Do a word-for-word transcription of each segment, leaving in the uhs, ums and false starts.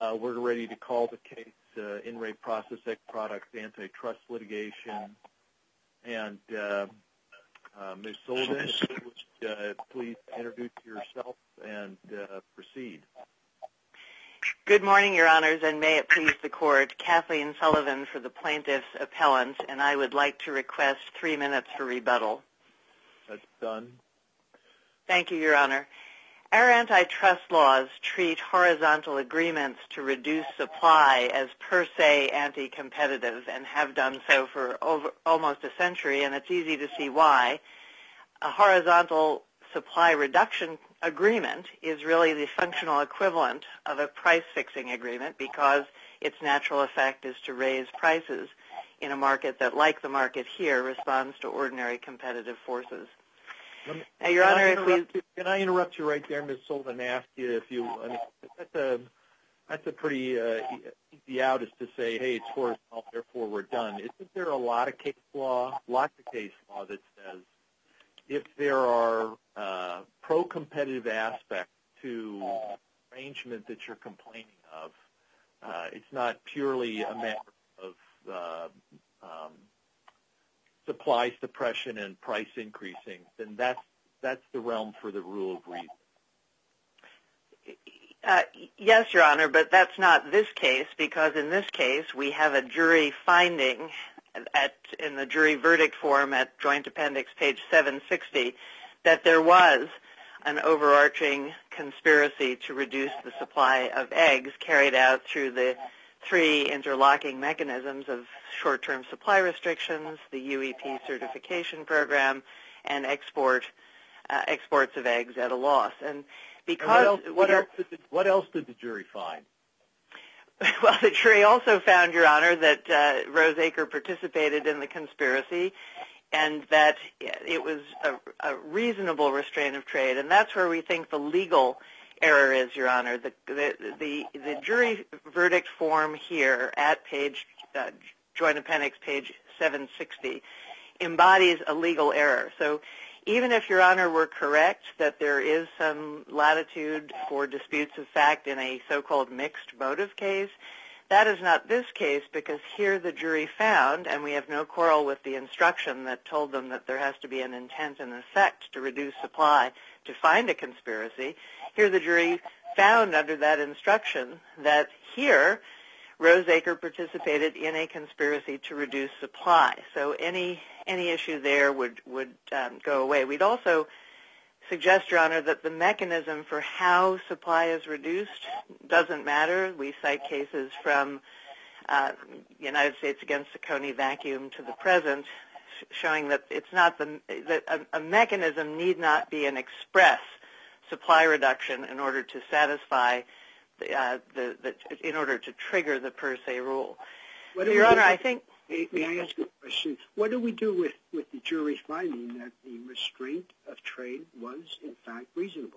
Uh, we're ready to call the case, uh, In Re Processec Products antitrust litigation. And uh, uh, Miz Sullivan, if you would uh, please introduce yourself and uh, proceed. Good morning, Your Honors, and may it please the Court. Kathleen Sullivan for the plaintiff's appellant, and I would like to request three minutes for rebuttal. That's done. Thank you, Your Honor. Our antitrust laws treat horizontal agreements to reduce supply as per se anti-competitive and have done so for over, almost a century, and it's easy to see why. A horizontal supply reduction agreement is really the functional equivalent of a price-fixing agreement because its natural effect is to raise prices in a market that, like the market here, responds to ordinary competitive forces. Me, now, Your Honor, if we... You, can I interrupt you right there, Miz Sullivan, and ask you if you, I mean, that's a, that's a pretty uh, easy out is to say, hey, it's horizontal, therefore we're done. Isn't there a lot of case law, lots of case law that says if there are uh, pro-competitive aspects to the arrangement that you're complaining of, uh, it's not purely a matter of uh, um, supply suppression and price increasing, then that's that's the realm for the rule of reason. Uh, yes, Your Honor, but that's not this case because in this case we have a jury finding at in the jury verdict form at Joint Appendix page seven sixty that there was an overarching conspiracy to reduce the supply of eggs carried out through the three interlocking mechanisms of short-term supply restrictions, the U E P certification program, and export uh, exports of eggs at a loss. And because and what, else, what, else did the, what else did the jury find? Well, the jury also found, Your Honor, that uh, Rose Acre participated in the conspiracy and that it was a, a reasonable restraint of trade, and that's where we think the legal error is, Your Honor. The, the, the, the jury verdict form here at page uh, Joint Appendix page seven sixty embodies a legal error. So even if, Your Honor, we're correct that there is some latitude for disputes of fact in a so-called mixed motive case, that is not this case because here the jury found, and we have no quarrel with the instruction that told them that there has to be an intent and effect to reduce supply to find a conspiracy. Here the jury found under that instruction that here Rose Acre participated in a conspiracy to reduce supply. So any any issue there would, would um, go away. We'd also suggest, Your Honor, that the mechanism for how supply is reduced doesn't matter. We cite cases from uh, United States against the Coney vacuum to the present showing that it's not the, that a, a mechanism need not be an express supply reduction in order to satisfy the, uh, the, the in order to trigger the per se rule. So, Your Honor, I think. May, may I ask you a question? What do we do with, with the jury finding that the restraint of trade was, in fact, reasonable?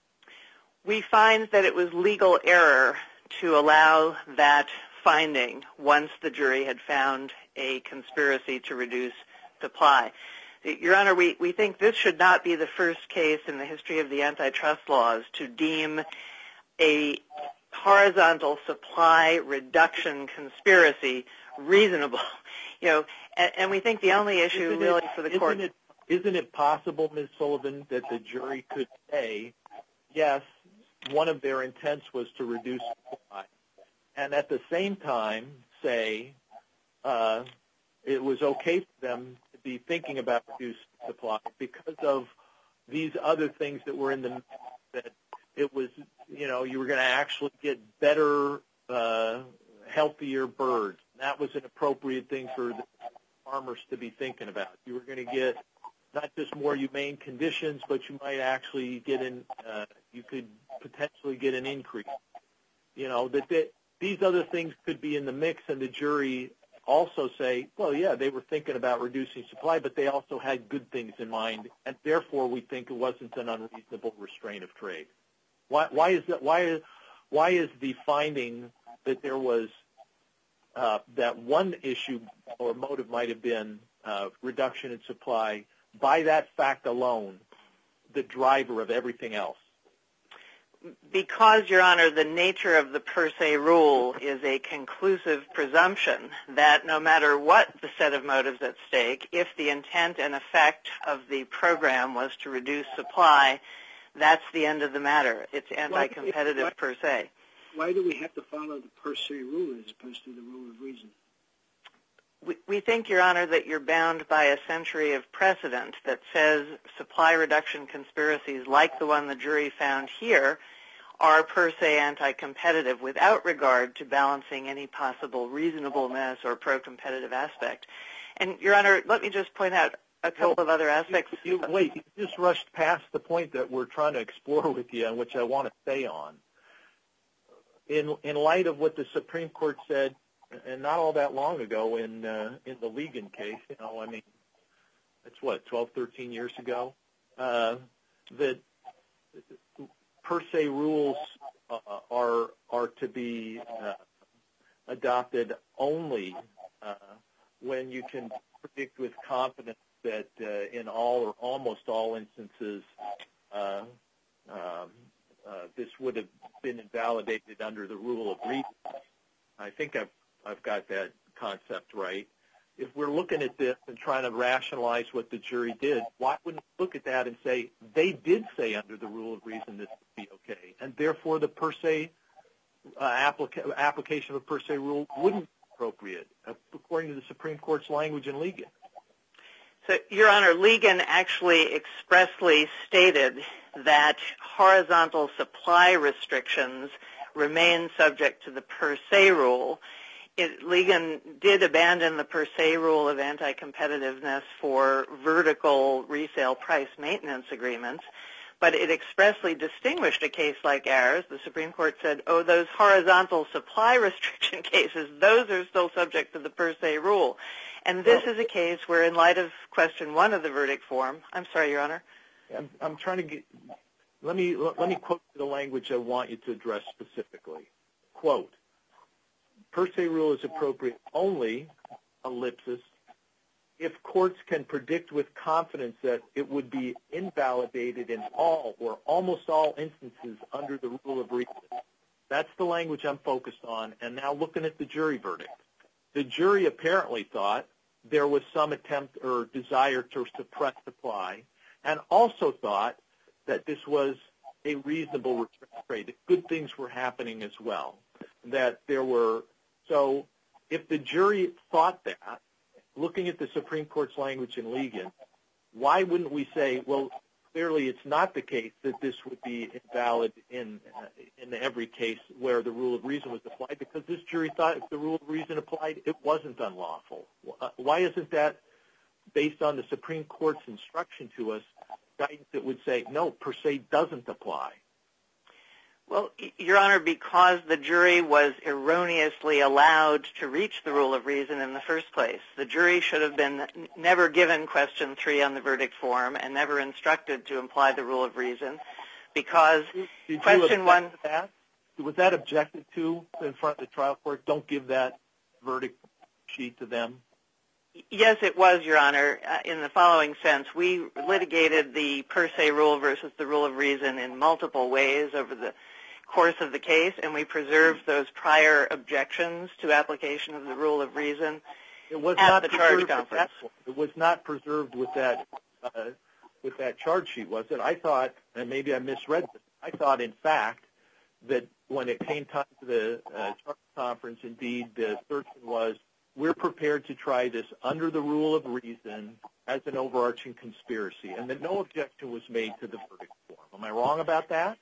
We find that it was legal error to allow that finding once the jury had found a conspiracy to reduce supply. Your Honor, we, we think this should not be the first case in the history of the antitrust laws to deem a horizontal supply reduction conspiracy reasonable. You know, and, and we think the only issue isn't really it, for the isn't court... It, isn't it possible, Miz Sullivan, that the jury could say, yes, one of their intents was to reduce supply, and at the same time say uh, it was okay for them to be thinking about reduced supply because of these other things that were in the that it was, you know, you were going to actually get better, uh, healthier birds. That was an appropriate thing for the farmers to be thinking about. You were going to get not just more humane conditions, but you might actually get in, uh, you could potentially get an increase. You know, that they, these other things could be in the mix, and the jury also say, well, yeah, they were thinking about reducing supply, but they also had good things in mind, and therefore we think it wasn't an unreasonable restraint of trade. Why, why is that? Why is why is the finding that there was uh, that one issue or motive might have been uh, reduction in supply, by that fact alone, the driver of everything else? Because, Your Honor, the nature of the per se rule is a conclusive presumption that no matter what the set of motives at stake, if the intent and effect of the program was to reduce supply, that's the end of the matter. It's anti-competitive why, per se. Why do we have to follow the per se rule as opposed to the rule of reason? We, we think, Your Honor, that you're bound by a century of precedent that says supply reduction conspiracies like the one the jury found here are per se anti-competitive without regard to balancing any possible reasonableness or pro-competitive aspect. And, Your Honor, let me just point out a couple well, of other aspects. You, you, wait, you just rushed past the point that we're trying to explore with you and which I want to stay on. In, in light of what the Supreme Court said, and not all that long ago in uh, in the Ligon case, you know, I mean, it's what, twelve, thirteen years ago, uh, that per se rules uh, are are to be uh, adopted only uh, when you can predict with confidence that uh, in all or almost all instances uh, um, uh, this would have been invalidated under the rule of reason. I think I've I've got that concept right. If we're looking at this and trying to rationalize what the jury did, why wouldn't we look at that and say they did say under the rule of reason this would be okay, and therefore the per se uh, applica- application of a per se rule wouldn't be appropriate, according to the Supreme Court's language in Ligon? So, Your Honor, Ligon actually expressly stated that horizontal supply restrictions remain subject to the per se rule. It, Ligon did abandon the per se rule of anti-competitiveness for vertical resale price maintenance agreements, but it expressly distinguished a case like ours. The Supreme Court said, oh, those horizontal supply restriction cases, those are still subject to the per se rule. And this is a case where, in light of question one of the verdict form, I'm sorry, Your Honor. I'm, I'm trying to get, let me, let me quote the language I want you to address specifically. Quote, per se rule is appropriate only, ellipsis, if courts can predict with confidence that it would be invalidated in all or almost all instances under the rule of reason. That's the language I'm focused on. And now looking at the jury verdict. The jury apparently thought there was some attempt or desire to suppress supply, and also thought that this was a reasonable restraint trade, that good things were happening as well, that there were. So if the jury thought that, looking at the Supreme Court's language in Ligon, why wouldn't we say, well, clearly it's not the case that this would be invalid in uh, in every case where the rule of reason was applied, because this jury thought if the rule of reason applied, it wasn't unlawful. Uh, why isn't that, based on the Supreme Court's instruction to us, guidance that would say, no, per se doesn't apply? Well, Your Honor, because the jury was erroneously allowed to reach the rule of reason in the first place. The jury should have been never given question three on the verdict form and never instructed to imply the rule of reason, because Did question you one... To that? Was that objected to in front of the trial court? Don't give that verdict sheet to them? Yes, it was, Your Honor, uh, in the following sense. We litigated the per se rule versus the rule of reason in multiple ways over the course of the case, and we preserved those prior objections to application of the rule of reason it was at not the charge conference. It was not preserved with that uh, with that charge sheet, was it? I thought, and maybe I misread this, I thought, in fact, that when it came time to the uh, charge conference, indeed, the assertion was, we're prepared to try this under the rule of reason as an overarching conspiracy, and that no objection was made to the verdict form. Am I wrong about that?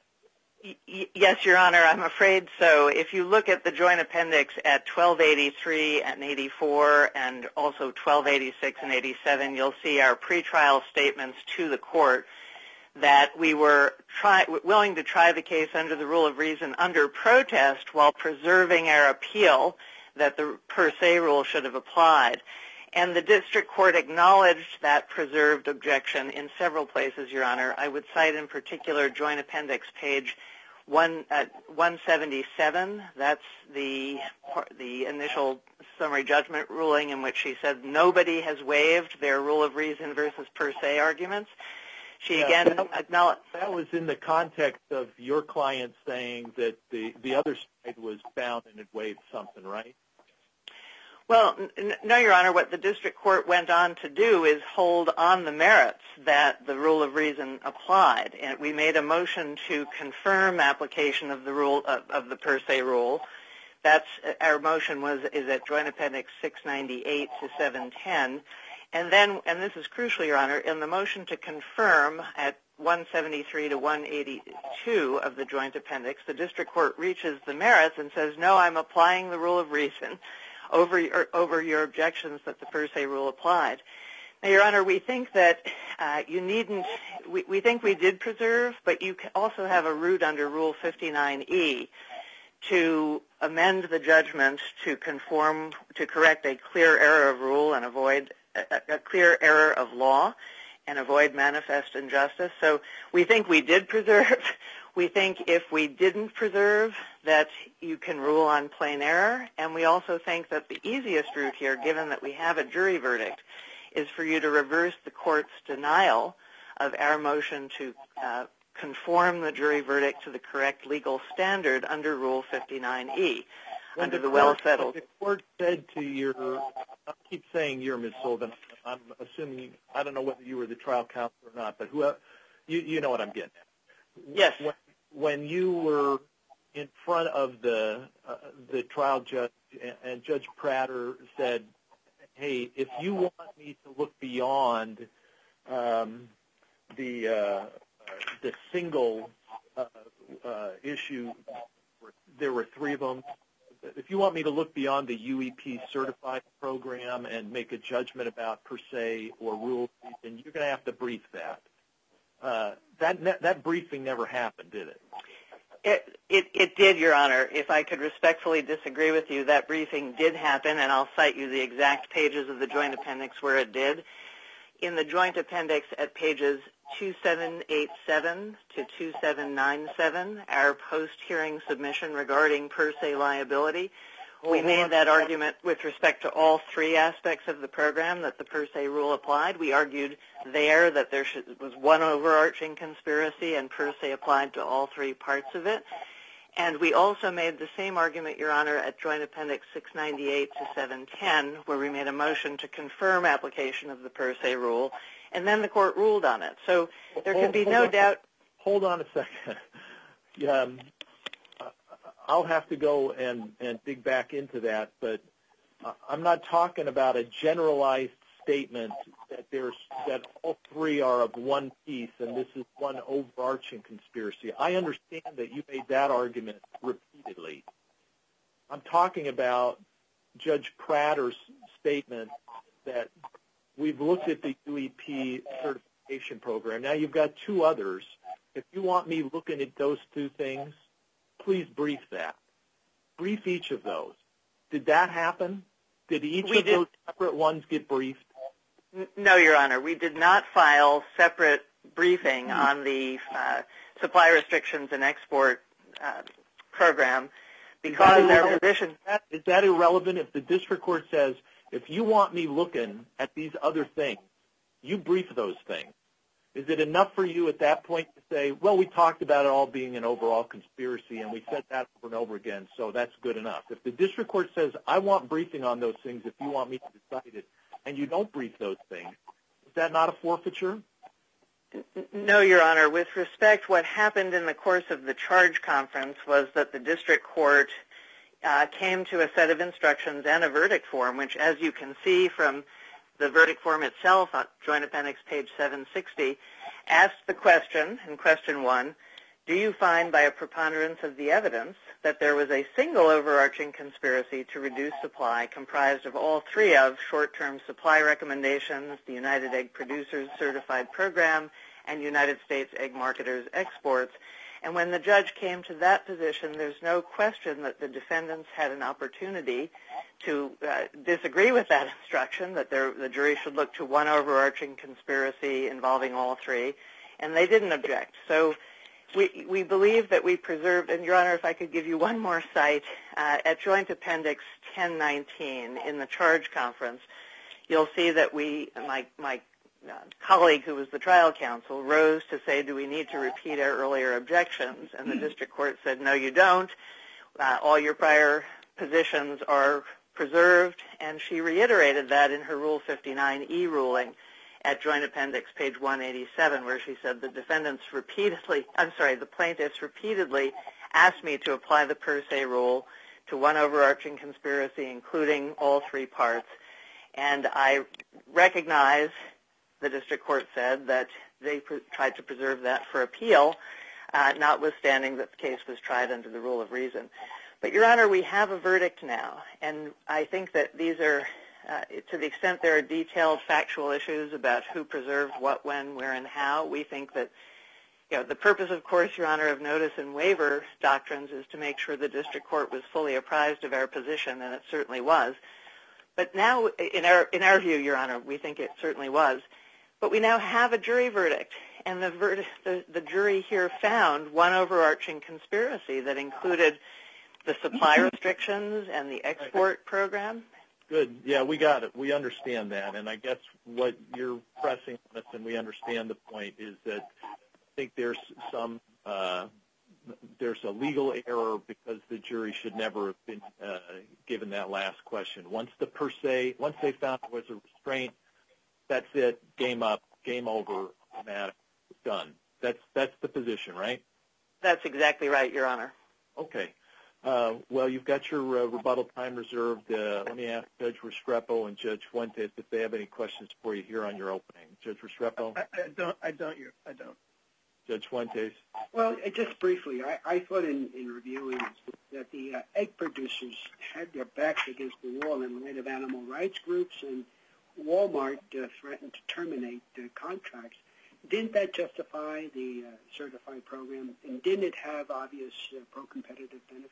Yes, Your Honor, I'm afraid so. If you look at the joint appendix at twelve eighty-three and eighty-four and also twelve eighty-six and eighty-seven, you'll see our pretrial statements to the court that we were try, willing to try the case under the rule of reason under protest while preserving our appeal that the per se rule should have applied. And the district court acknowledged that preserved objection in several places, Your Honor. I would cite in particular joint appendix page one, uh, one seventy-seven. That's the, the initial summary judgment ruling in which she said nobody has waived their rule of reason versus per se arguments. She yeah, again that, acknowledged. That was in the context of your client saying that the, the other side was bound and had waived something, right? Well, n- no, Your Honor. What the district court went on to do is hold on the merits that the rule of reason applied. And we made a motion to confirm application of the rule of, of the per se rule. That's our motion was is at Joint Appendix six ninety-eight to seven ten. And then, and this is crucial, Your Honor, in the motion to confirm at one seventy-three to one eighty-two of the Joint Appendix, the district court reaches the merits and says, no, I'm applying the rule of reason over your, over your objections that the per se rule applied. Now, Your Honor, we think that uh, you needn't, we, we think we did preserve, but you also have a route under Rule fifty-nine E to amend the judgment to conform, to correct a clear error of rule and avoid a, a clear error of law and avoid manifest injustice. So we think we did preserve. We think if we didn't preserve, that you can rule on plain error. And we also think that the easiest route here, given that we have a jury verdict, is for you to reverse the court's denial of our motion to uh, conform the jury verdict to the correct legal standard under Rule fifty-nine E, when under the, the court, well-settled. The court said to your, I keep saying you're Miz Sullivan. I'm assuming, I don't know whether you were the trial counsel or not, but who, you, you know what I'm getting at. Yes. When, when you were in front of the uh, the trial judge and, and Judge Prater said, hey, if you want me to look beyond um, the uh, the single uh, uh, issue, there were three of them. If you want me to look beyond the U E P certified program and make a judgment about per se or rule, then you're going to have to brief that. Uh, that that briefing never happened, did it? It, it? It did, Your Honor. If I could respectfully disagree with you, that briefing did happen, and I'll cite you the exact pages of the Joint Appendix where it did. In the Joint Appendix at pages two seven eight seven to two seven nine seven, our post-hearing submission regarding per se liability, we made that argument with respect to all three aspects of the program that the per se rule applied. We argued there that there should, was one overarching conspiracy and per se applied to all three parts of it. And we also made the same argument, Your Honor, at Joint Appendix six ninety-eight to seven ten, where we made a motion to confirm application of the per se rule, and then the court ruled on it. So there can be no doubt. Hold on a second. Um, I'll have to go and, and dig back into that, but I'm not talking about a generalized statement that there's that all three are of one piece and this is one overarching conspiracy. I understand that you made that argument repeatedly. I'm talking about Judge Prater's statement that we've looked at the U E P certification program. Now you've got two others. If you want me looking at those two things, please brief that. Brief each of those. Did that happen? Did each we of did. those separate ones get briefed? No, Your Honor. We did not file separate briefing mm-hmm. on the uh, supply restrictions and export uh, program because their position. Is that, is that irrelevant? If the district court says, if you want me looking at these other things, you brief those things. Is it enough for you at that point to say, well, we talked about it all being an overall conspiracy, and we said that over and over again, so that's good enough? If the district court says, I want briefing on those things if you want me to decide it, and you don't brief those things, is that not a forfeiture? No, Your Honor. With respect, what happened in the course of the charge conference was that the district court uh, came to a set of instructions and a verdict form, which, as you can see from the verdict form itself, on Joint Appendix page seven sixty, asked the question, in question one, do you find by a preponderance of the evidence that there was a single overarching conspiracy to reduce supply comprised of all three of short-term supply recommendations, the United Egg Producers Certified Program, and United States Egg Marketers Exports? And when the judge came to that position, there's no question that the defendants had an opportunity to uh, disagree with that instruction, that there, the jury should look to one overarching conspiracy involving all three, and they didn't object. So we, we believe that we preserved, and Your Honor, if I could give you one more cite, uh, at Joint Appendix ten nineteen in the charge conference, you'll see that we, my, my uh, colleague who was the trial counsel rose to say, do we need to repeat our earlier objections? And the district court said, no, you don't. Uh, all your prior positions are preserved, and she reiterated that in her Rule fifty-nine E ruling at Joint Appendix page one eighty-seven, where she said the defendants repeatedly, I'm sorry, the plaintiffs repeatedly asked me to apply the per se rule to one overarching conspiracy, including all three parts. And I recognize, the district court said, that they pr- tried to preserve that for appeal, uh, notwithstanding that the case was tried under the rule of reason. But, Your Honor, we have a verdict now, and I think that these are, uh, to the extent there are detailed factual issues about who preserved what, when, where, and how, we think that, you know, the purpose, of course, Your Honor, of notice and waiver doctrines is to make sure the district court was fully apprised of our position, and it certainly was. But now, in our in our view, Your Honor, we think it certainly was. But we now have a jury verdict, and the, verdict, the, the jury here found one overarching conspiracy that included the supply restrictions and the export program. Good. Yeah, we got it. We understand that. And I guess what you're pressing on us, and we understand the point, is that I think there's some uh, there's a legal error because the jury should never have been uh, given that last question. Once the per se, once they found it was a restraint, that's it. Game up. Game over. Automatic. Done. That's that's the position, right? That's exactly right, Your Honor. Okay. Uh, well, you've got your uh, rebuttal time reserved. Uh, let me ask Judge Restrepo and Judge Fuentes if they have any questions for you here on your opening. Judge Restrepo? I, I don't. I don't. I don't. Judge Fuentes? Well, just briefly, I, I thought in, in reviewing that the uh, egg producers had their backs against the wall in light of animal rights groups, and Walmart uh, threatened to terminate uh, contracts. Didn't that justify the uh, certified program, and didn't it have obvious uh, pro-competitive benefits?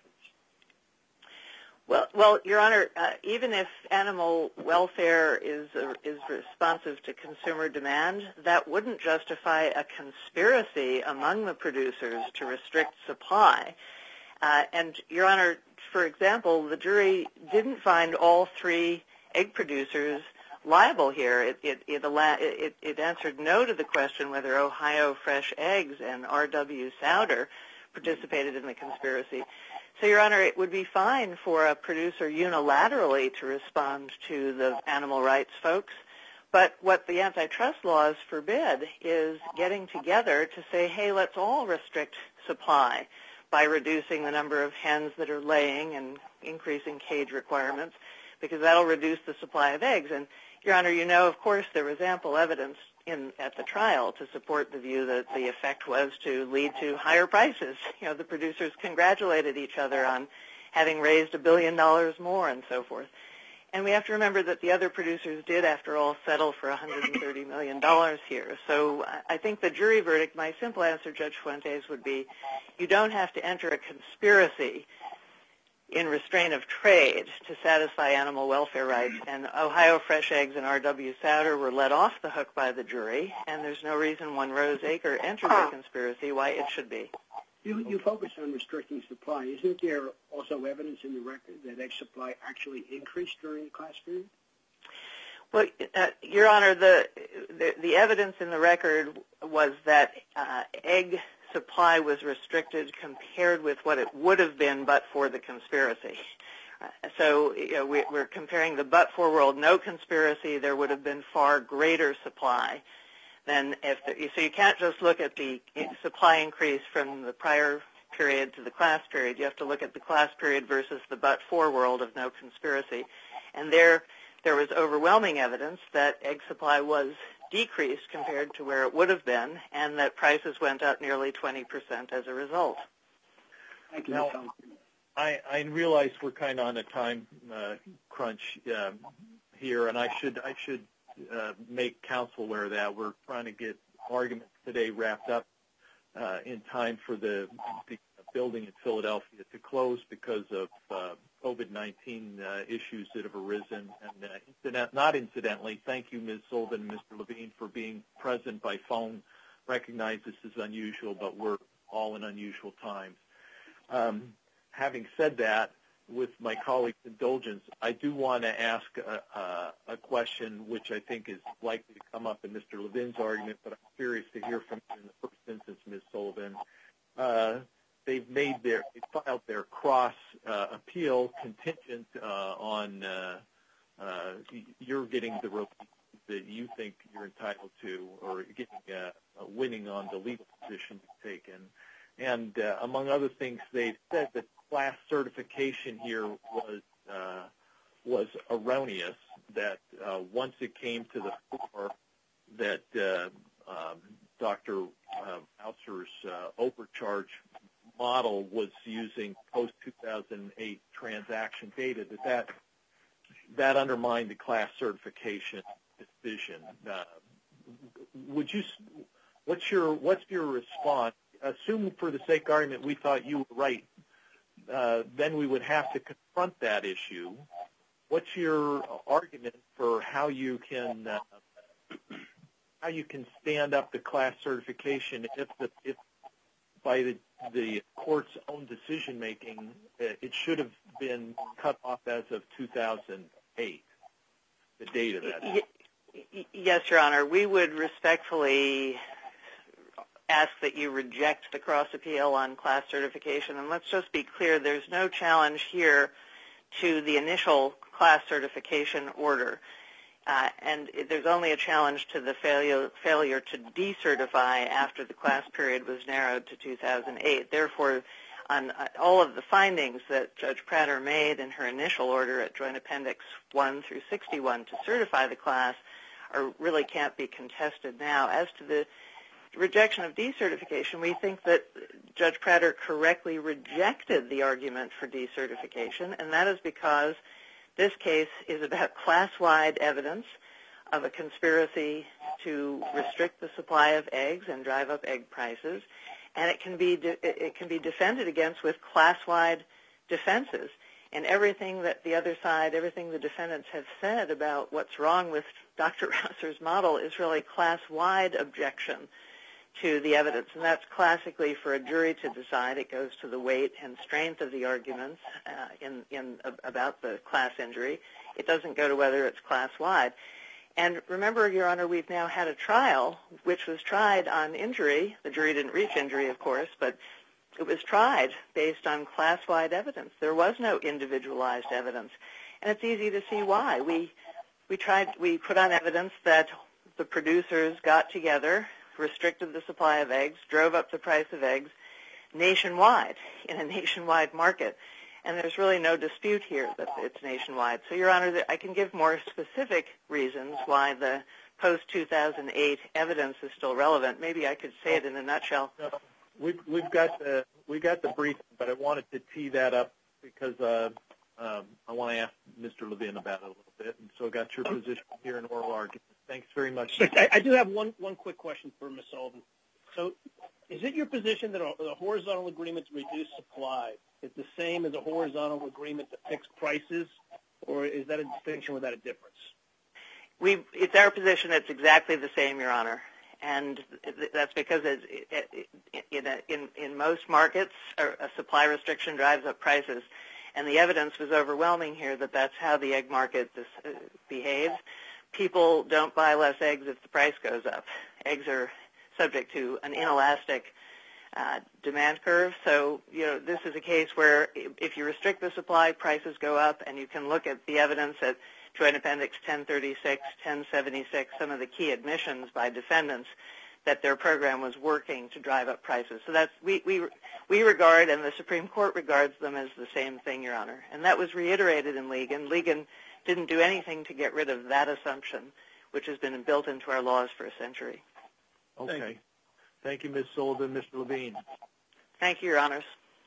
Well, well, Your Honor, uh, even if animal welfare is uh, is responsive to consumer demand, that wouldn't justify a conspiracy among the producers to restrict supply. Uh, and, Your Honor, for example, the jury didn't find all three egg producers liable here. It it it, it it answered no to the question whether Ohio Fresh Eggs and R W Souder participated in the conspiracy. So, Your Honor, it would be fine for a producer unilaterally to respond to the animal rights folks, but what the antitrust laws forbid is getting together to say, hey, let's all restrict supply by reducing the number of hens that are laying and increasing cage requirements, because that'll reduce the supply of eggs. And, Your Honor, you know, of course, there was ample evidence in at the trial to support the view that the effect was to lead to higher prices. You know, the producers congratulated each other on having raised a billion dollars more and so forth. And we have to remember that the other producers did, after all, settle for one hundred thirty million dollars here. So I think the jury verdict, my simple answer, Judge Fuentes, would be you don't have to enter a conspiracy in restraint of trade to satisfy animal welfare rights, and Ohio Fresh Eggs and R W Souder were let off the hook by the jury, and there's no reason when Rose Acre entered the conspiracy why it should be. You, you focus on restricting supply. Isn't there also evidence in the record that egg supply actually increased during the class period? Well, uh, Your Honor, the, the the evidence in the record was that uh, egg supply was restricted compared with what it would have been but for the conspiracy. Uh, so you know, we, we're comparing the but-for world, no conspiracy, there would have been far greater supply than if the, so you can't just look at the supply increase from the prior period to the class period. You have to look at the class period versus the but-for world of no conspiracy. And there, there was overwhelming evidence that egg supply was decreased compared to where it would have been, and that prices went up nearly twenty percent as a result. Thank you. Now, I, I realize we're kind of on a time uh, crunch uh, here, and I should I should uh, make counsel aware of that. We're trying to get arguments today wrapped up uh, in time for the, the building in Philadelphia to close because of uh, COVID nineteen uh, issues that have arisen. And uh, incident, not incidentally, thank you, Miz Sullivan and Mister Levine, for being present by phone. Recognize this is unusual, but we're all in unusual times. Um, having said that, with my colleague's indulgence, I do want to ask a, a, a question which I think is likely to come up in Mister Levin's argument, but I'm curious to hear from you in the first instance, Miz Sullivan. Uh, they've made their, they filed their cross uh, appeal contingent uh, on uh, uh, you're getting the relief that you think you're entitled to, or getting uh, winning on the legal position you've taken. And uh, among other things, they've said that class certification here was uh, was erroneous, that uh, once it came to the fore that uh, um, Doctor Uh, Mouser's uh, overcharge model was using post two thousand eight transaction data, that that, that undermined the class certification decision. Uh, would you, what's your, what's your response? Assume for the sake of argument we thought you were right, uh, then we would have to confront that issue. What's your argument for how you can uh, how you can stand up to class certification if the if by the the court's own decision making uh, it should have been cut off as of two thousand eight, the date of that? Yes, Your Honor. We would respectfully ask that you reject the cross appeal on class certification. And let's just be clear, there's no challenge here to the initial class certification order. Uh, and there's only a challenge to the failure, failure to decertify after the class period was narrowed to two thousand eight. Therefore, on uh, all of the findings that Judge Prater made in her initial order at Joint Appendix one through sixty-one to certify the class are really can't be contested now. As to the rejection of decertification, we think that Judge Prater correctly rejected the argument for decertification, and that is because this case is about class-wide evidence of a conspiracy to restrict the supply of eggs and drive up egg prices, and it can be de- it can be defended against with class-wide defenses. And everything that the other side, everything the defendants have said about what's wrong with Doctor Mouser's model is really class-wide objection to the evidence, and that's classically for a jury to decide. It goes to the weight and strength of the arguments uh, in, in uh, about the class injury. It doesn't go to whether it's class-wide. And remember, Your Honor, we've now had a trial which was tried on injury. The jury didn't reach injury, of course, but it was tried based on class-wide evidence. There was no individualized evidence, and it's easy to see why. We we tried we put on evidence that the producers got together, restricted the supply of eggs, drove up the price of eggs nationwide, in a nationwide market. And there's really no dispute here that it's nationwide. So, Your Honor, I can give more specific reasons why the post two thousand eight evidence is still relevant. Maybe I could say it in a nutshell. No, we've, we've got the we got the brief, but I wanted to tee that up because uh, um, I want to ask Mister Levin about it a little bit. And so I got your position here in oral argument. Thanks very much. I, I do have one, one quick question for Miz Sullivan. So is it your position that a, a horizontal agreement to reduce supply is the same as a horizontal agreement to fix prices, or is that a distinction without a difference? We, it's our position it's exactly the same, Your Honor. And that's because it's, it, it, in, a, in, in most markets, a supply restriction drives up prices. And the evidence was overwhelming here that that's how the egg market this, uh, behaves. People don't buy less eggs if the price goes up. Eggs are subject to an inelastic uh, demand curve. So, you know, this is a case where if you restrict the supply, prices go up, and you can look at the evidence at Joint Appendix ten thirty-six, ten seventy-six, some of the key admissions by defendants that their program was working to drive up prices. So that's we, we, we regard, and the Supreme Court regards them as the same thing, Your Honor. And that was reiterated in Ligon. Ligon didn't do anything to get rid of that assumption, which has been built into our laws for a century. Okay. Thank you, Thank you Miz Sullivan. Mister Levine. Thank you, Your Honors.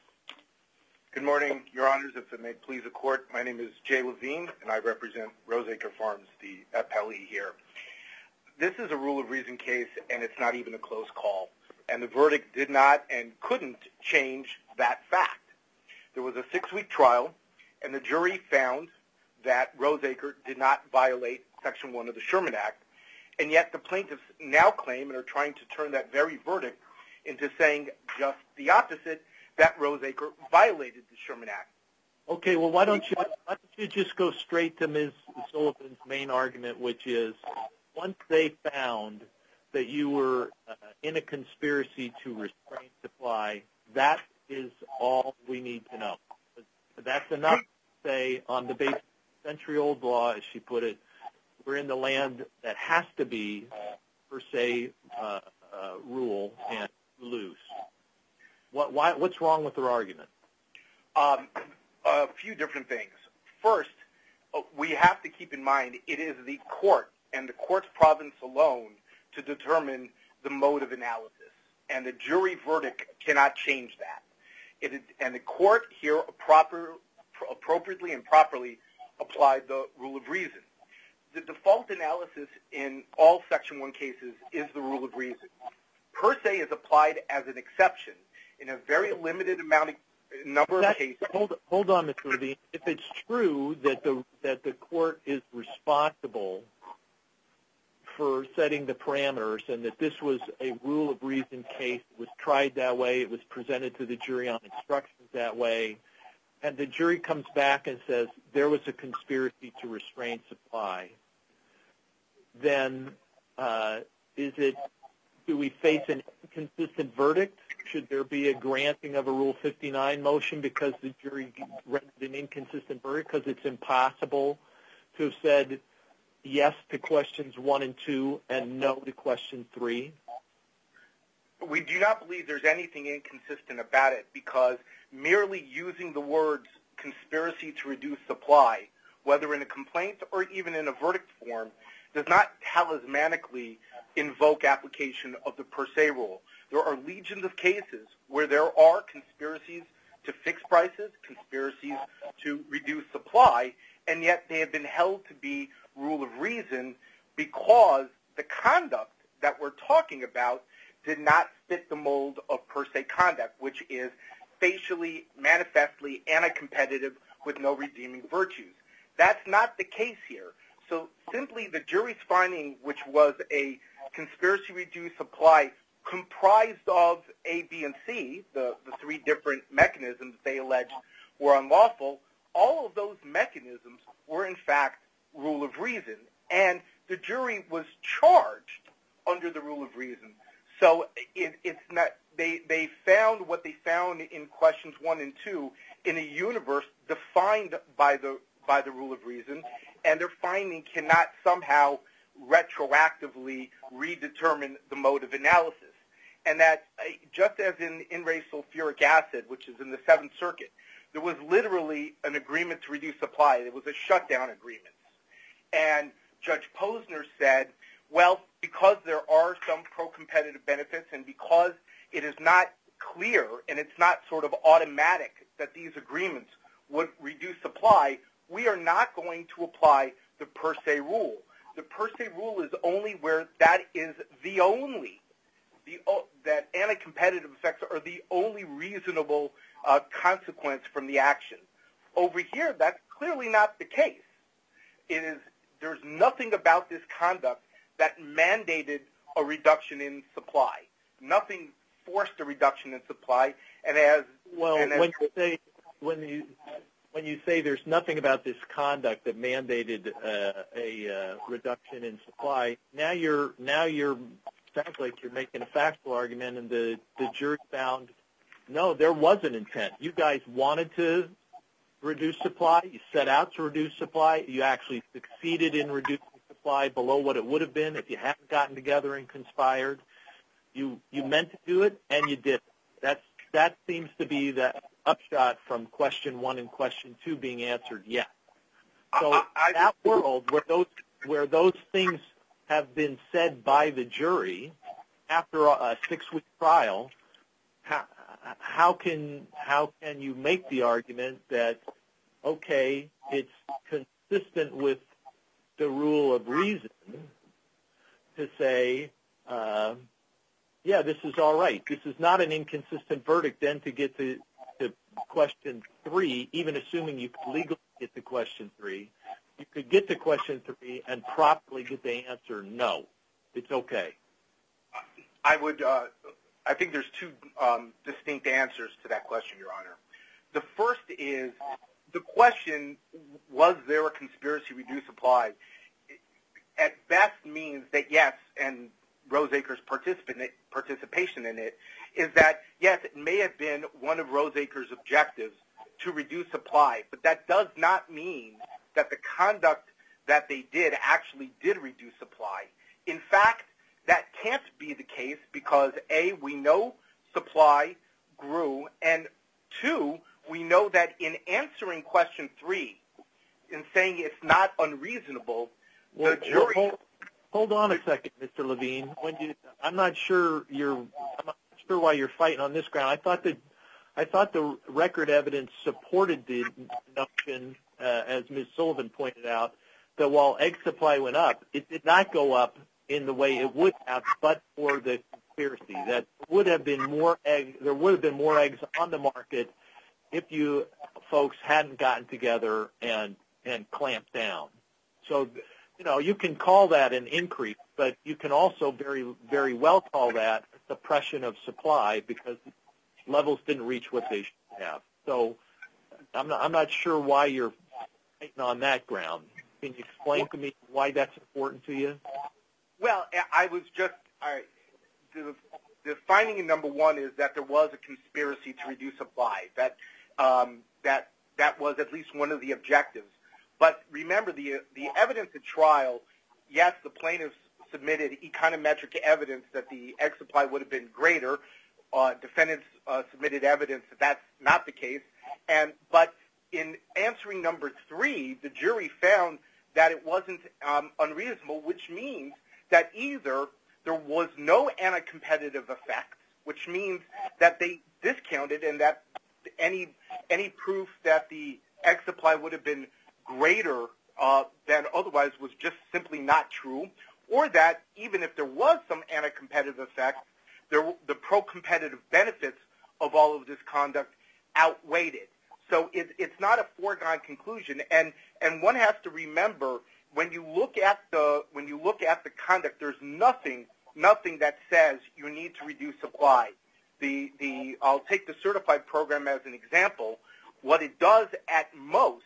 Good morning, Your Honors. If it may please the Court, my name is Jay Levine, and I represent Roseacre Farms, the appellee here. This is a rule of reason case, and it's not even a close call. And the verdict did not and couldn't change that fact. There was a six-week trial, and the jury found that Roseacre did not violate Section one of the Sherman Act, and yet the plaintiffs now claim and are trying to turn that very verdict into saying just the opposite, that Roseacre violated the Sherman Act. Okay, well, why don't you why don't you just go straight to Miz Sullivan's main argument, which is once they found that you were uh, in a conspiracy to restrain supply, that is all we need to know. That's enough to say on the basis of century-old law, as she put it, we're in the land that has to be per se uh, uh, rule and loose. What, why, what's wrong with her argument? Um, a few different things. First, we have to keep in mind it is the court and the court's province alone to determine the mode of analysis, and the jury verdict cannot change that. It is, and the court here proper, appropriately and properly applied the rule of reason. The default analysis in all Section one cases is the rule of reason. Per se is applied as an exception in a very limited amount of number that, of cases. Hold, hold on, Mister Levine. If it's true that the that the court is responsible for setting the parameters and that this was a rule of reason case, it was tried that way, it was presented to the jury on instructions that way, and the jury comes back and says there was a conspiracy to restrain supply, then uh, is it, do we face an inconsistent verdict? Should there be a granting of a Rule fifty-nine motion because the jury rendered an inconsistent verdict because it's impossible to have said yes to questions one and two and no to question three? We do not believe there's anything inconsistent about it because merely using the words conspiracy to reduce supply, whether in a complaint or even in a verdict form, does not talismanically invoke application of the per se rule. There are legions of cases where there are conspiracies to fix prices, conspiracies to reduce supply, and yet they have been held to be rule of reason because the conduct that we're talking about did not fit the mold of per se conduct, which is facially, manifestly anti-competitive with no redeeming virtues. That's not the case here. So simply the jury's finding, which was a conspiracy to reduce supply comprised of A, B, and C, the, the three different mechanisms they alleged were unlawful, all of those mechanisms were in fact rule of reason. And the jury was charged under the rule of reason. So it, it's not, they, they found what they found in questions one and two in a universe defined by the, by the rule of reason, and their finding cannot somehow retroactively redetermine the mode of analysis. And that, just as in in re sulfuric acid, which is in the Seventh Circuit, there was literally an agreement to reduce supply. It was a shutdown agreement. And Judge Posner said, well, because there are some pro-competitive benefits and because it is not clear and it's not sort of automatic that these agreements would reduce supply, we are not going to apply the per se rule. The per se rule is only where that is the only, the that anti-competitive effects are the only reasonable uh, consequence from the action. Over here, that's clearly not the case. It is, there's nothing about this conduct that mandated a reduction in supply. Nothing forced a reduction in supply, and as well, and as, when you say when you when you say there's nothing about this conduct that mandated uh, a uh, reduction in supply, now you're now you're sounds like you're making a factual argument, and the the jury found no, there was an intent. You guys wanted to reduce supply. You set out to reduce supply. You actually succeeded in reducing supply below what it would have been if you hadn't gotten together and conspired. You you meant to do it, and you did. That's that seems to be the upshot from question one and question two being answered yes. So I, I, that world where those where those things have been said by the jury after a, a six-week trial, how, how can how can you make the argument that okay, it's consistent with the rule of reason to say, uh, yeah, this is all right. This is not an inconsistent verdict then to get to, to question three, even assuming you could legally get to question three. You could get to question three and properly get the answer, no, it's okay. I would, uh, I think there's two um, distinct answers to that question, Your Honor. The first is the question, was there a conspiracy to reduce supply, at best means that yes, and Roseacre's participation in it, is that yes, it may have been one of Roseacre's objectives to reduce supply, but that does not mean that the conduct that they did actually did reduce supply. In fact, that can't be the case because A, we know supply grew, and two, we know that in answering question three, in saying it's not unreasonable, well, the jury... Hold, hold on a second, Mister Levine. When you, I'm not sure you're... I'm not sure why you're fighting on this ground. I thought that I thought the record evidence supported the notion, uh, as Miz Sullivan pointed out, that while egg supply went up, it did not go up in the way it would have, but for the conspiracy. That would have been more egg. There would have been more eggs on the market if you folks hadn't gotten together and and clamped down. So, you know, you can call that an increase, but you can also very very well call that suppression of supply because levels didn't reach what they should have. So, I'm not I'm not sure why you're fighting on that ground. Can you explain to me why that's important to you? Well, I was just I, the, the finding in number one is that there was a conspiracy to reduce supply. That um, that that was at least one of the objectives. But remember, the the evidence at trial. Yes, the plaintiffs submitted econometric evidence that the egg supply would have been greater. Uh, defendants uh, submitted evidence that that's not the case. And but in answering number three, the jury found that it wasn't um, unreasonable, which means that either there was no anti-competitive effect, which means that they discounted and that any any proof that the egg supply would have been greater uh, than otherwise was just simply not true, or that even if there was some anti-competitive effect, there, the pro-competitive benefits of all of this conduct outweighed it. So it, it's not a foregone conclusion, and, and one has to remember when you look at the when you look at the conduct, there's nothing nothing that says you need to reduce supply. The the I'll take the certified program as an example. What it does at most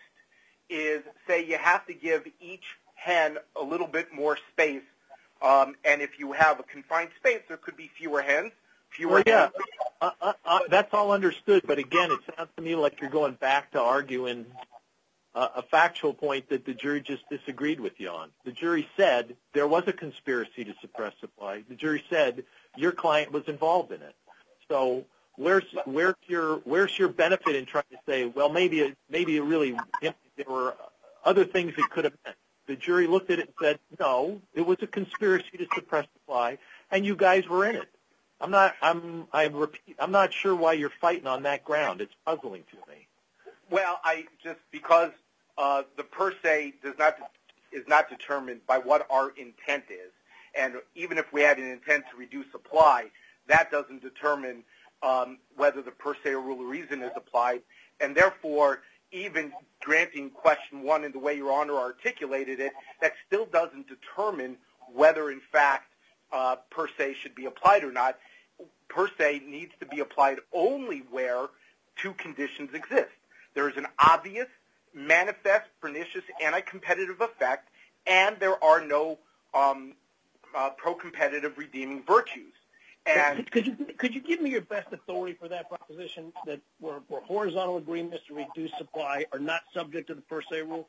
is say you have to give each hen a little bit more space, um, and if you have a confined space, there could be fewer hens. Fewer well, yeah, hens. uh, uh, uh, that's all understood. But again, it sounds to me like you're going back to arguing uh, a factual point that the jury just disagreed with you on. The jury said there was a conspiracy to suppress supply. The jury said your client was involved in it. So where's where's your where's your benefit in trying to say, well, maybe it, maybe it really there were other things it could have meant. The jury looked at it and said, no, it was a conspiracy to suppress supply, and you guys were in it. I'm not. I'm. I repeat. I'm not sure why you're fighting on that ground. It's puzzling to me. Well, I just because uh, the per se does not is not determined by what our intent is, and even if we had an intent to reduce supply, that doesn't determine um, whether the per se rule of reason is applied, and therefore, even granting question one in the way Your Honor articulated it, that still doesn't determine whether, in fact, uh, per se should be applied or not. Per se needs to be applied only where two conditions exist. There is an obvious, manifest, pernicious, anti-competitive effect, and there are no um, uh, pro-competitive redeeming virtues. And could you could you give me your best authority for that proposition that where, where horizontal agreements to reduce supply are not subject to the per se rule?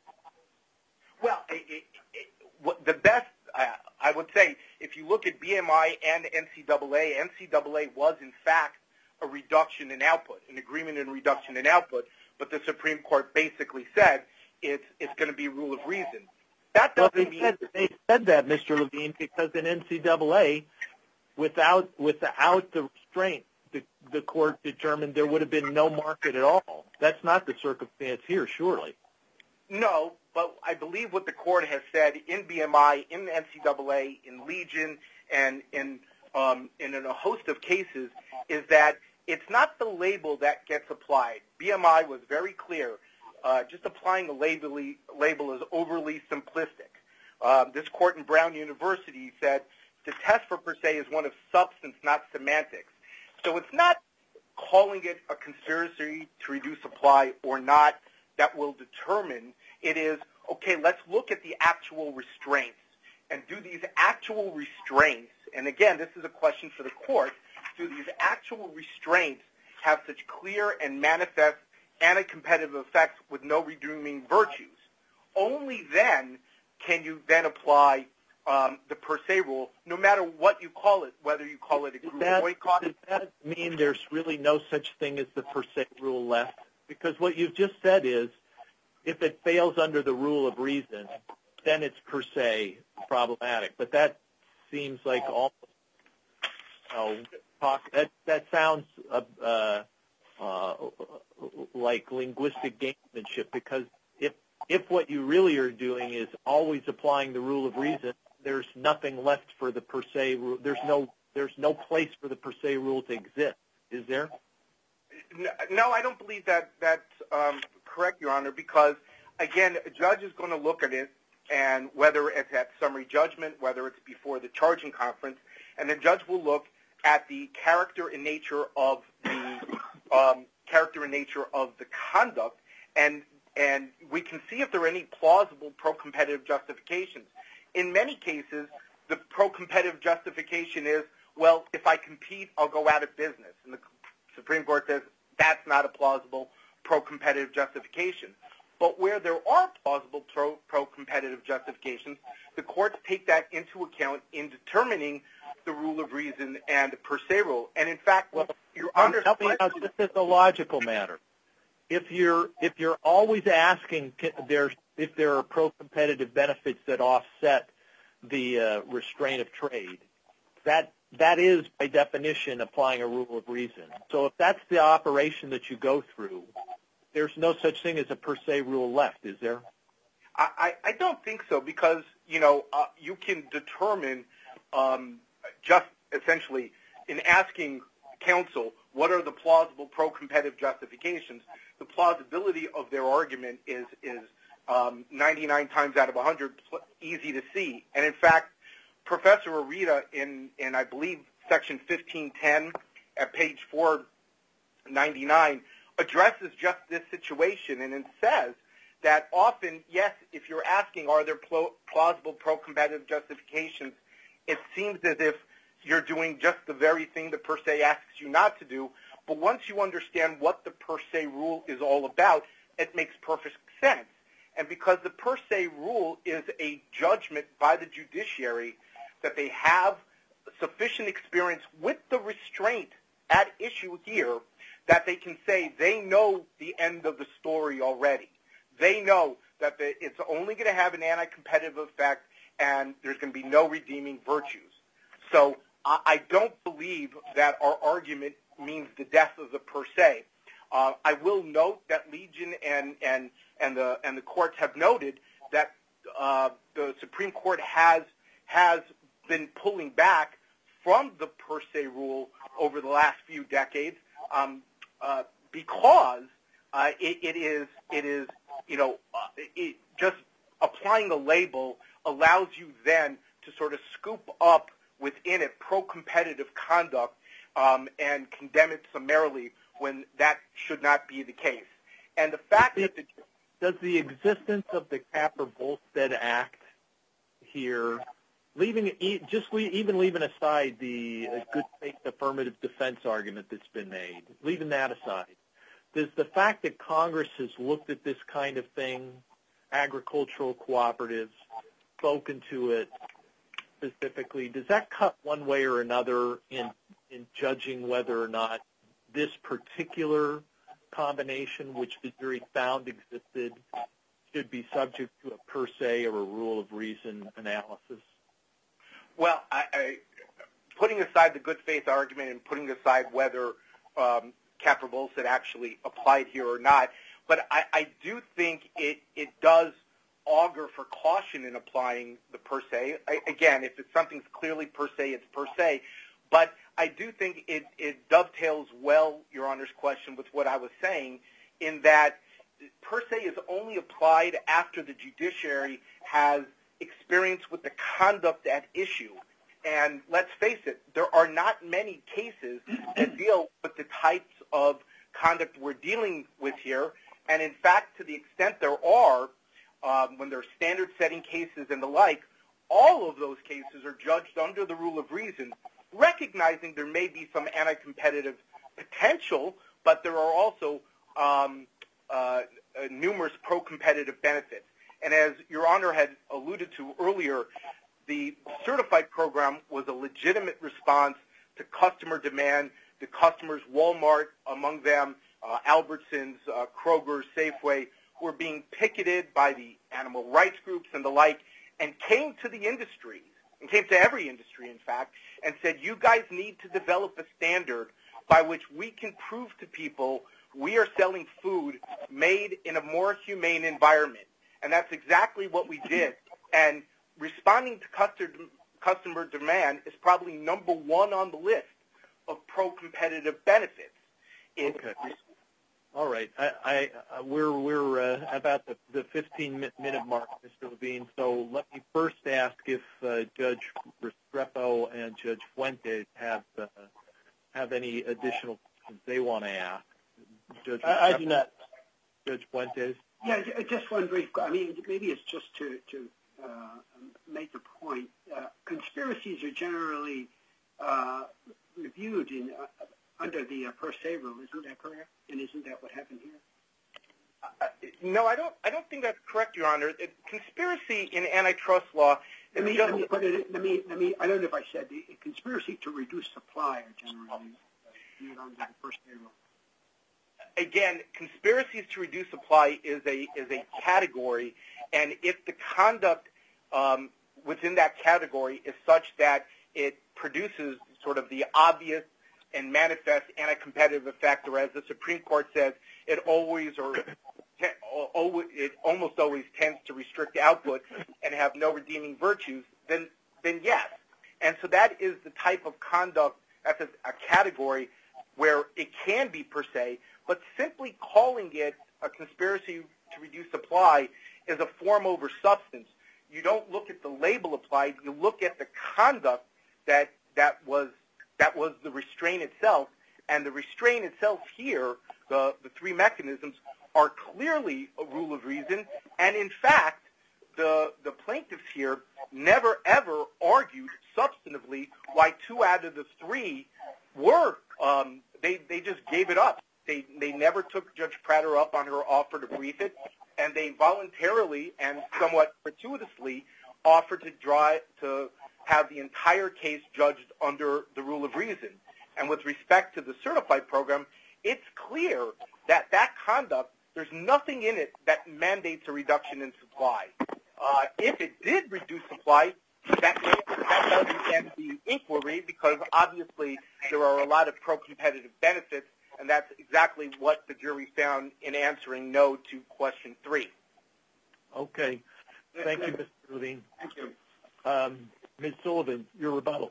Well, it, it, it, what the best uh, I would say, if you look at B M I and N C double A, N C double A was in fact a reduction in output, an agreement in reduction in output, but the Supreme Court basically said it's it's going to be rule of reason. That doesn't well, they mean said, they said that, Mister Levine, because in N C double A, without without the restraint, the the court determined there would have been no market at all. That's not the circumstance here, surely. No, but I believe what the court has said in B M I, in N C double A, in Legion, and in um, in a host of cases is that it's not the label that gets applied. B M I was very clear. Uh, just applying a label, label is overly simplistic. Uh, this court in Brown University said the test for per se is one of substance, not semantics. So it's not calling it a conspiracy to reduce supply or not. that will determine. It is, okay, let's look at the actual restraints. And do these actual restraints, and again, this is a question for the court, do these actual restraints have such clear and manifest anti-competitive effects with no redeeming virtues? Only then can you then apply um, the per se rule, no matter what you call it, whether you call it a group that, boycott. Does that mean there's really no such thing as the per se rule left? Because what you've just said is, if it fails under the rule of reason, then it's per se problematic. But that seems like almost, you know, talk, that, that sounds uh, uh, uh, like linguistic gamesmanship, because if if what you really are doing is always applying the rule of reason, there's nothing left for the per se rule. There's no there's no place for the per se rule to exist. Is there? No, I don't believe that that's um, correct, Your Honor, because, again, a judge is going to look at it, and whether it's at summary judgment, whether it's before the charging conference, and the judge will look at the character and nature of the um, character and nature of the conduct, and and we can see if there are any plausible pro-competitive justifications. In many cases, the pro-competitive justification is, well, if I compete, I'll go out of business, and the Supreme Court says that's not a plausible pro-competitive justification. But where there are plausible pro, pro-competitive justifications, the courts take that into account in determining the rule of reason and the per se rule. And in fact, well, you're under help me out. This is a logical matter. If you're if you're always asking there if there are pro-competitive benefits that offset the uh, restraint of trade, that that is by definition applying a rule of reason. So if that's the operation that you go through, there's no such thing as a per se rule left, is there? I, I don't think so, because, you know, uh, you can determine um, just essentially in asking counsel what are the plausible pro-competitive justifications, the plausibility of their argument is, is um, ninety-nine times out of one hundred easy to see. And in fact, Professor Arita in, in I believe, section fifteen ten at page four ninety-nine addresses just this situation, and it says that often, yes, if you're asking are there plausible pro-competitive justifications, it seems as if you're doing just the very thing the per se asks you not to do, but once you understand what the per se rule is all about, it makes perfect sense. And because the per se rule is a judgment by the judiciary that they have sufficient experience with the restraint at issue here, that they can say they know the end of the story already. They know that the, it's only going to have an anti-competitive effect and there's going to be no redeeming virtues. So I, I don't believe that our argument means the death of the per se. Uh, I will note that Legion and, and, and, the, and the courts have noted that uh, the Supreme Court has, has been pulling back from the per se rule over the last few decades. Um, Uh, because uh, it, it is, it is, you know, uh, it, just applying a label allows you then to sort of scoop up within it pro-competitive conduct um, and condemn it summarily when that should not be the case. And the fact that the, does the existence of the Capper-Volstead Act here, leaving just even leaving aside the good faith affirmative defense argument that's been made, leaving that aside, does the fact that Congress has looked at this kind of thing, agricultural cooperatives, spoken to it specifically, does that cut one way or another in in judging whether or not this particular combination, which the jury found existed, should be subject to a per se or a rule of reason analysis? Well, I, I, putting aside the good faith argument and putting aside whether um, Capper-Volstead actually applied here or not, but I, I do think it, it does augur for caution in applying the per se. I, again, if it's something's clearly per se, it's per se. But I do think it, it dovetails well, Your Honor's question, with what I was saying, in that per se is only applied after the judiciary has experience with the conduct at issue. And let's face it, there are not many cases that deal with the types of conduct we're dealing with here. And in fact, to the extent there are, um, when there are standard-setting cases and the like, all of those cases are judged under the rule of reason, recognizing there may be some anti-competitive potential, but there are also um, uh, uh, numerous pro-competitive benefits. And as Your Honor had alluded to earlier, the certified program was a legitimate response to customer demand. The customers, Walmart among them, uh, Albertsons, uh, Kroger, Safeway, were being picketed by the animal rights groups and the like, and came to the industry, and came to every industry, in fact, and said, you guys need to develop a standard by which we can prove to people we are selling food made in a more humane environment. And that's exactly what we did. And responding to customer, customer demand is probably number one on the list of pro-competitive benefits. It, okay. All right. I, I, uh, we're we're uh, about the, the fifteen-minute mark, Mister Levine. So let me first ask if uh, Judge Restrepo and Judge Fuentes have uh, have any additional questions they want to ask. Judge I, I do not. Judge Fuentes? Yeah, just one brief. I mean, maybe it's just to to uh, make the point. Uh, conspiracies are generally uh, reviewed in uh, under the uh, per se rule. Isn't that correct? And isn't that what happened here? Uh, no, I don't. I don't think that's correct, Your Honor. It, conspiracy in antitrust law. Let me, let me put it. Let me. Let me. I don't know if I said the conspiracy to reduce supply are generally viewed under the per se rule. Again, conspiracies to reduce supply is a is a category, and if the conduct um, within that category is such that it produces sort of the obvious and manifest anti-competitive effect, or as the Supreme Court says, it always or it almost always tends to restrict output and have no redeeming virtues, then then yes. And so that is the type of conduct, that's a, a category where it can be per se, but simply calling it a conspiracy to reduce supply is a form over substance. You don't look at the label applied, you look at the conduct that that was that was the restraint itself, and the restraint itself here, the, the three mechanisms, are clearly a rule of reason, and in fact, the, the plaintiffs here never ever argued substantively why two out of the three were, um, they, they just gave it up. They, they never took Judge Prater up on her offer to brief it, and they voluntarily and somewhat gratuitously offered to draw to have the entire case judged under the rule of reason. And with respect to the certified program, it's clear that that conduct, there's nothing in it that mandates a reduction in supply. Uh, if it did reduce supply, that, that doesn't end the inquiry, because obviously there are a lot of pro-competitive benefits, and that's exactly what the jury found in answering no to question three. Okay. Thank you, Mister Levine. Thank you. Um, Miz Sullivan, your rebuttal.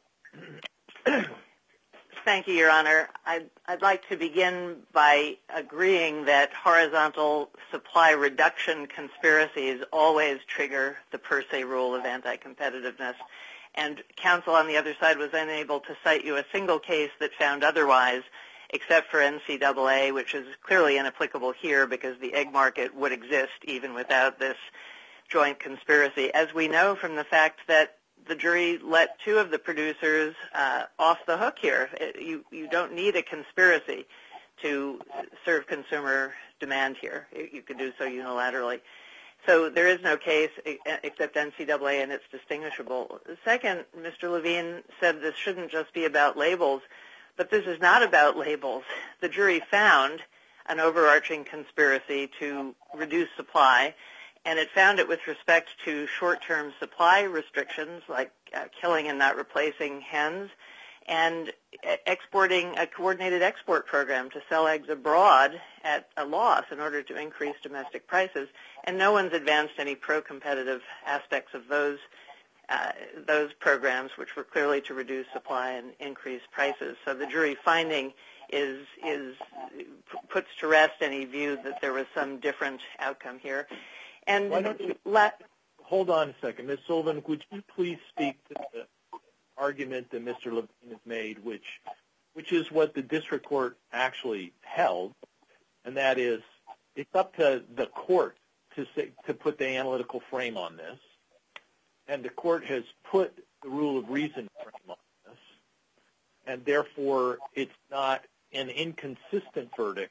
Thank you, Your Honor. I'd, I'd like to begin by agreeing that horizontal supply reduction conspiracies always trigger the per se rule of anti-competitiveness. And counsel on the other side was unable to cite you a single case that found otherwise, except for N C double A, which is clearly inapplicable here because the egg market would exist even without this joint conspiracy. As we know from the fact that the jury let two of the producers uh, off the hook here. It, you, you don't need a conspiracy to serve consumer demand here. You can do so unilaterally. So there is no case except N C double A, and it's distinguishable. Second, Mister Levine said this shouldn't just be about labels, but this is not about labels. The jury found an overarching conspiracy to reduce supply, and it found it with respect to short-term supply restrictions like uh, killing and not replacing hens, and exporting a coordinated export program to sell eggs abroad at a loss in order to increase domestic prices. And no one's advanced any pro-competitive aspects of those uh, those programs, which were clearly to reduce supply and increase prices. So the jury finding is is puts to rest any view that there was some different outcome here. And Why don't you, let, hold on a second. Miz Sullivan, would you please speak to the argument that Mister Levine has made, which which is what the district court actually held, and that is it's up to the court to say, to put the analytical frame on this, and the court has put the rule of reason frame on this, and therefore it's not an inconsistent verdict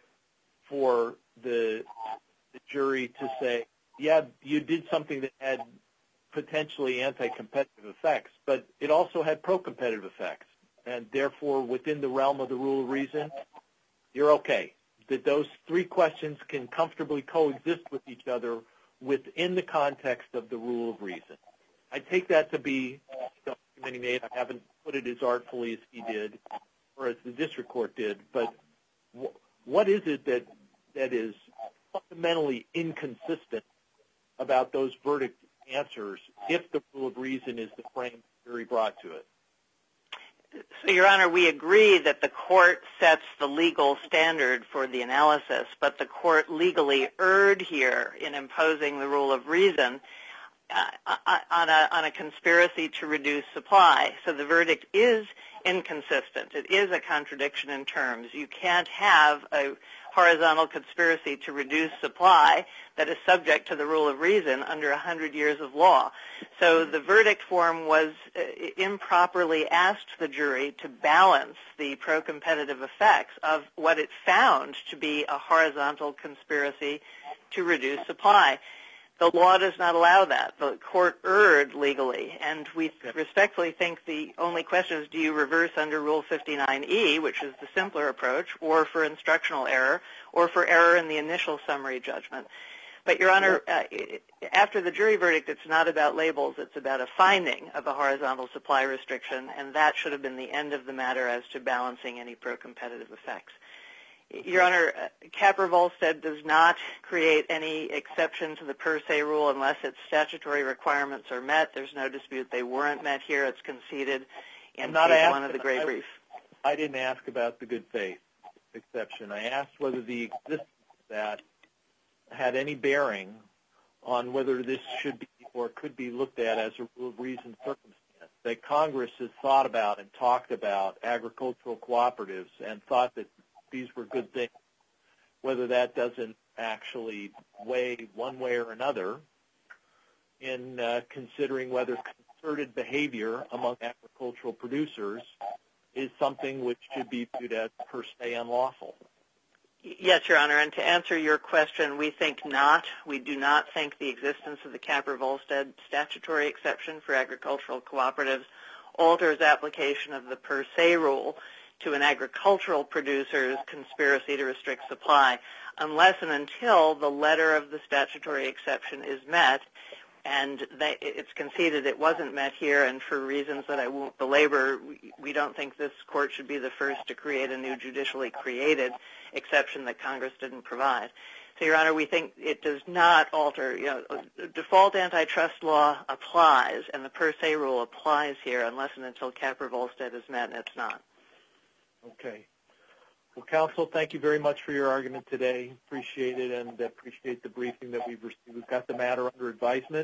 for the, the jury to say, yeah, you did something that had potentially anti-competitive effects, but it also had pro-competitive effects, and therefore within the realm of the rule of reason, you're okay. That those three questions can comfortably coexist with each other within the context of the rule of reason. I take that to be the argument he made. I haven't put it as artfully as he did or as the district court did, but w- what is it that that is fundamentally inconsistent about those verdict answers if the rule of reason is the frame the jury brought to it? So, Your Honor, we agree that the court sets the legal standard for the analysis, but the court legally erred here in imposing the rule of reason uh, on, a, on a conspiracy to reduce supply. So the verdict is inconsistent. It is a contradiction in terms. You can't have a horizontal conspiracy to reduce supply that is subject to the rule of reason under one hundred years of law. So the verdict form was uh, improperly asked the jury to balance the pro-competitive effects of what it found to be a horizontal conspiracy to reduce supply. The law does not allow that. The court erred legally, and we respectfully think the only question is, do you reverse under Rule fifty-nine E, which is the simpler approach, or for instructional error, or for error in the initial summary judgment? But, Your Honor, uh, after the jury verdict, it's not about labels. It's about a finding of a horizontal supply restriction, and that should have been the end of the matter as to balancing any pro-competitive effects. Your Honor, Capper-Volstead does not create any exception to the per se rule unless its statutory requirements are met. There's no dispute they weren't met here. It's conceded in page one of the gray brief. I didn't ask about the good faith exception. I asked whether the existence of that had any bearing on whether this should be or could be looked at as a rule of reason circumstance. That Congress has thought about and talked about agricultural cooperatives and thought that these were good things, whether that doesn't actually weigh one way or another in uh, considering whether concerted behavior among agricultural producers is something which should be viewed as per se unlawful. Yes, Your Honor, and to answer your question, we think not. We do not think the existence of the Capper-Volstead statutory exception for agricultural cooperatives alters application of the per se rule to an agricultural producer's conspiracy to restrict supply, unless and until the letter of the statutory exception is met, and they, it's conceded it wasn't met here, and for reasons that I won't belabor, we, we don't think this court should be the first to create a new judicially created exception that Congress didn't provide. So, Your Honor, we think it does not alter, you know, default antitrust law applies, and the per se rule applies here unless and until Capper-Volstead is met, and it's not. Okay. Well, counsel, thank you very much for your argument today. Appreciate it, and appreciate the briefing that we've received. We've got the matter under advisement.